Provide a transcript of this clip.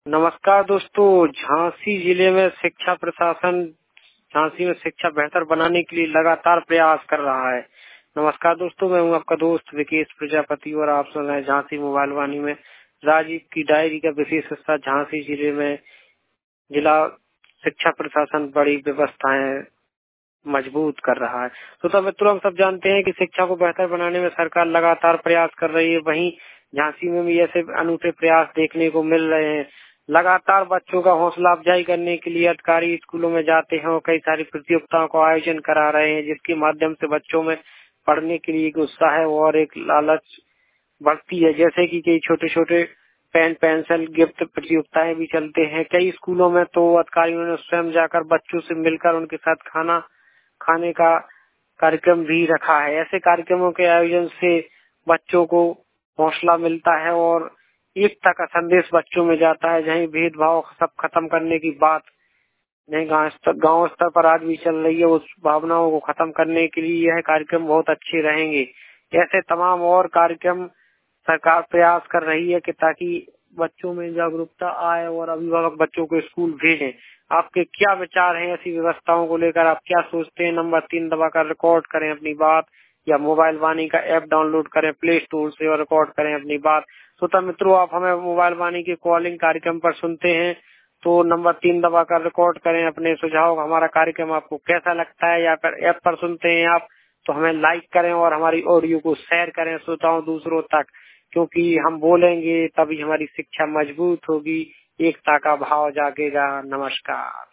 नमस्कार दोस्तों। झांसी जिले में शिक्षा प्रशासन झांसी में शिक्षा बेहतर बनाने के लिए लगातार प्रयास कर रहा है। नमस्कार दोस्तों, मैं हूं आपका दोस्त विकेश प्रजापति और आप सुन रहे हैं झांसी मोबाइल वाणी में राजीव की डायरी का विशेष हिस्सा। झांसी जिले में जिला शिक्षा प्रशासन बड़ी व्यवस्थाएं मजबूत कर रहा है। तो मित्रों, हम सब जानते हैं कि शिक्षा को बेहतर बनाने में सरकार लगातार प्रयास कर रही है। वहीं झांसी में भी ऐसे अनूठे प्रयास देखने को मिल रहे हैं। लगातार बच्चों का हौसला अफजाई करने के लिए अधिकारी स्कूलों में जाते हैं और कई सारी प्रतियोगिताओं का आयोजन करा रहे हैं, जिसके माध्यम से बच्चों में पढ़ने के लिए एक उत्साह है और एक लालच बढ़ती है। जैसे कि कई छोटे छोटे पेन पेंसिल गिफ्ट प्रतियोगिताएं भी चलते हैं। कई स्कूलों में तो अधिकारियों ने स्वयं जाकर बच्चों से मिलकर उनके साथ खाने का कार्यक्रम भी रखा है। ऐसे कार्यक्रमों के आयोजन से बच्चों को हौसला मिलता है और एकता का संदेश बच्चों में जाता है। जहीं भेदभाव सब खत्म करने की बात नहीं गांव स्तर पर आज भी चल रही है, उस भावनाओं को खत्म करने के लिए यह कार्यक्रम बहुत अच्छे रहेंगे। ऐसे तमाम और कार्यक्रम सरकार प्रयास कर रही है कि ताकि बच्चों में जागरूकता आए और अभिभावक बच्चों को स्कूल भेजें। आपके क्या विचार हैं ऐसी व्यवस्थाओं को लेकर? आप क्या सोचते हैं? नंबर 3 दबाकर रिकॉर्ड करें अपनी बात, या मोबाइल वाणी का ऐप डाउनलोड करें प्ले स्टोर से और रिकॉर्ड करें अपनी बात। श्रोता मित्रों, आप हमें मोबाइल वाणी के कॉलिंग कार्यक्रम पर सुनते हैं तो नंबर 3 दबाकर रिकॉर्ड करें अपने सुझाव। हमारा कार्यक्रम आपको कैसा लगता है? या फिर ऐप पर सुनते हैं आप तो हमें लाइक करें और हमारी ऑडियो को शेयर करें श्रोताओं दूसरों तक, क्योंकि हम बोलेंगे तभी हमारी शिक्षा मजबूत होगी, एकता का भाव जागेगा। नमस्कार।